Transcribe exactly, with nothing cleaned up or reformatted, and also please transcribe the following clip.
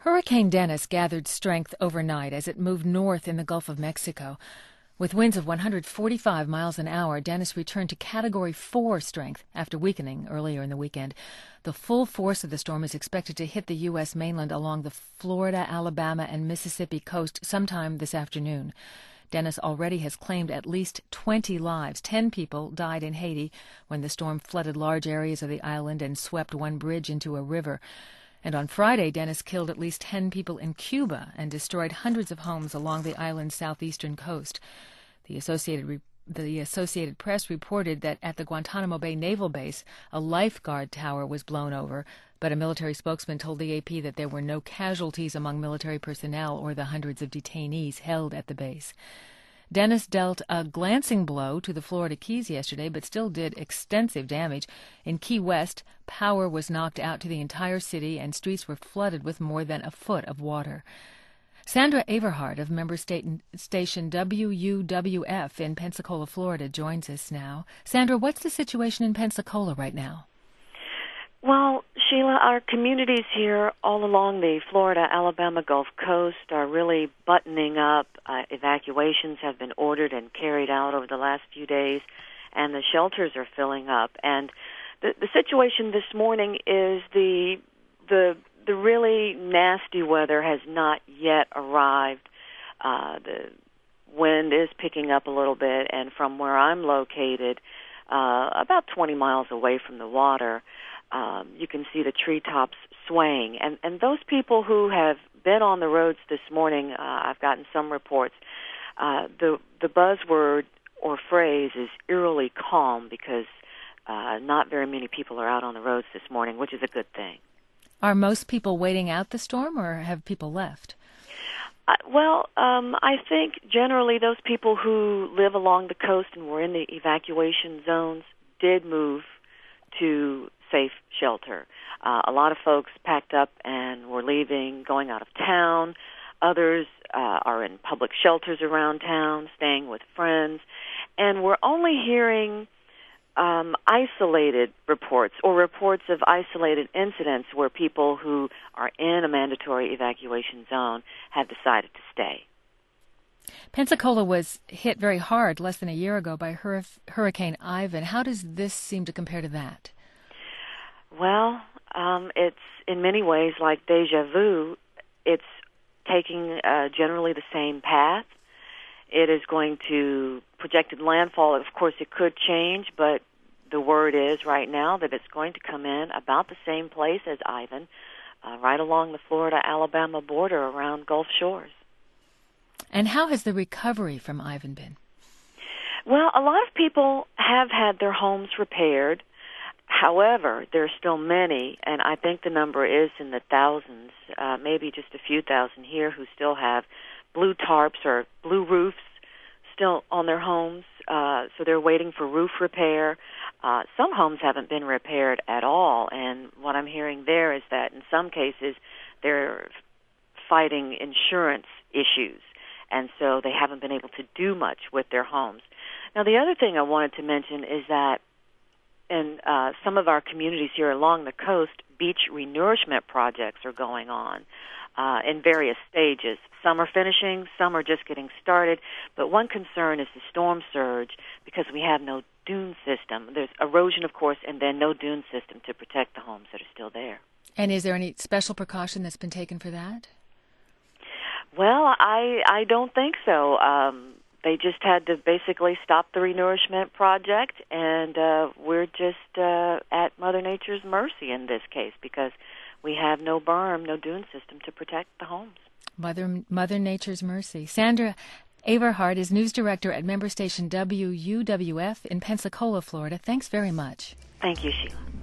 Hurricane Dennis gathered strength overnight as it moved north in the Gulf of Mexico. With winds of one hundred forty-five miles an hour, Dennis returned to Category four strength after weakening earlier in the weekend. The full force of the storm is expected to hit the U S mainland along the Florida, Alabama, and Mississippi coast sometime this afternoon. Dennis already has claimed at least twenty lives. Ten people died in Haiti when the storm flooded large areas of the island and swept one bridge into a river. And on Friday, Dennis killed at least ten people in Cuba and destroyed hundreds of homes along the island's southeastern coast. The Associated Re- the Associated Press reported that at the Guantanamo Bay Naval Base, a lifeguard tower was blown over, but a military spokesman told the A P that there were no casualties among military personnel or the hundreds of detainees held at the base. Dennis dealt a glancing blow to the Florida Keys yesterday, but still did extensive damage. In Key West, power was knocked out to the entire city, and streets were flooded with more than a foot of water. Sandra Averhart of member state station W U W F in Pensacola, Florida, joins us now. Sandra, what's the situation in Pensacola right now? Well, Sheila, our communities here all along the Florida, Alabama Gulf Coast are really buttoning up. Uh, evacuations have been ordered and carried out over the last few days, and the shelters are filling up. And the, the situation this morning is the the the really nasty weather has not yet arrived. Uh, the wind is picking up a little bit, and from where I'm located, uh, about twenty miles away from the water, Um, you can see the treetops swaying. And, and those people who have been on the roads this morning, uh, I've gotten some reports, uh, the, the buzzword or phrase is eerily calm because uh, not very many people are out on the roads this morning, which is a good thing. Are most people waiting out the storm, or have people left? Uh, well, um, I think generally those people who live along the coast and were in the evacuation zones did move to safe shelter. Uh, a lot of folks packed up and were leaving, going out of town. Others uh, are in public shelters around town, staying with friends. And we're only hearing um, isolated reports or reports of isolated incidents where people who are in a mandatory evacuation zone have decided to stay. Pensacola was hit very hard less than a year ago by Hur- Hurricane Ivan. How does this seem to compare to that? Well, um, it's in many ways like deja vu. It's taking uh, generally the same path. It is going to projected landfall. Of course, it could change, but the word is right now that it's going to come in about the same place as Ivan, uh, right along the Florida-Alabama border around Gulf Shores. And how has the recovery from Ivan been? Well, a lot of people have had their homes repaired. However, there are still many, and I think the number is in the thousands, uh, maybe just a few thousand here, who still have blue tarps or blue roofs still on their homes. Uh, so they're waiting for roof repair. Uh, some homes haven't been repaired at all, and what I'm hearing there is that in some cases they're fighting insurance issues, and so they haven't been able to do much with their homes. Now, the other thing I wanted to mention is that in uh, some of our communities here along the coast, beach renourishment projects are going on uh, in various stages. Some are finishing, some are just getting started, but one concern is the storm surge because we have no dune system. There's erosion, of course, and then no dune system to protect the homes that are still there. And is there any special precaution that's been taken for that? Well, I, I don't think so. Um, They just had to basically stop the renourishment project, and uh, we're just uh, at Mother Nature's mercy in this case because we have no berm, no dune system to protect the homes. Mother, Mother Nature's mercy. Sandra Averhart is news director at member station W U W F in Pensacola, Florida. Thanks very much. Thank you, Sheila.